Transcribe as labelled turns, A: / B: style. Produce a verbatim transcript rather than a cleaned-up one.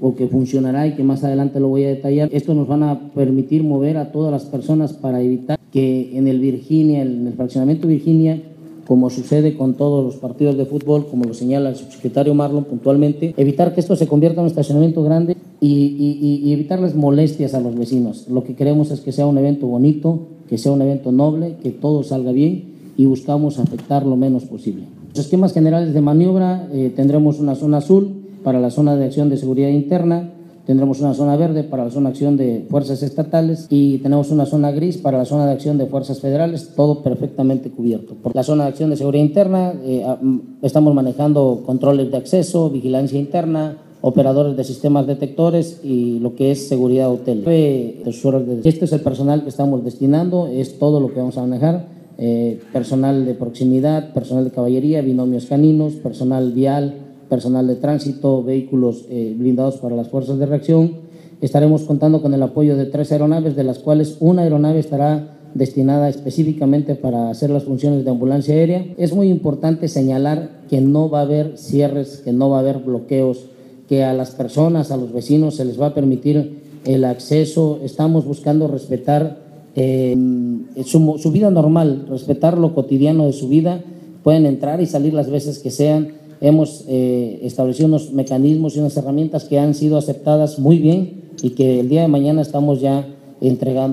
A: o que funcionará y que más adelante lo voy a detallar. Esto nos van a permitir mover a todas las personas para evitar que en el Virginia, en el fraccionamiento Virginia, como sucede con todos los partidos de fútbol, como lo señala el subsecretario Marlon puntualmente, evitar que esto se convierta en un estacionamiento grande y, y, y evitarles molestias a los vecinos. Lo que queremos es que sea un evento bonito, que sea un evento noble, que todo salga bien y buscamos afectar lo menos posible. Los esquemas generales de maniobra, eh, tendremos una zona azul para la zona de acción de seguridad interna, tendremos una zona verde para la zona de acción de fuerzas estatales y tenemos una zona gris para la zona de acción de fuerzas federales, todo perfectamente cubierto. Por la zona de acción de seguridad interna eh, estamos manejando controles de acceso, vigilancia interna, operadores de sistemas detectores y lo que es seguridad hotel. Este es el personal que estamos destinando, es todo lo que vamos a manejar, eh, personal de proximidad, personal de caballería, binomios caninos, personal vial, personal de tránsito, vehículos eh, blindados para las fuerzas de reacción. Estaremos contando con el apoyo de tres aeronaves, de las cuales una aeronave estará destinada específicamente para hacer las funciones de ambulancia aérea. Es muy importante señalar que no va a haber cierres, que no va a haber bloqueos, que a las personas, a los vecinos se les va a permitir el acceso. Estamos buscando respetar eh, su, su vida normal, respetar lo cotidiano de su vida. Pueden entrar y salir las veces que sean. Hemos eh, establecido unos mecanismos y unas herramientas que han sido aceptadas muy bien y que el día de mañana estamos ya entregando.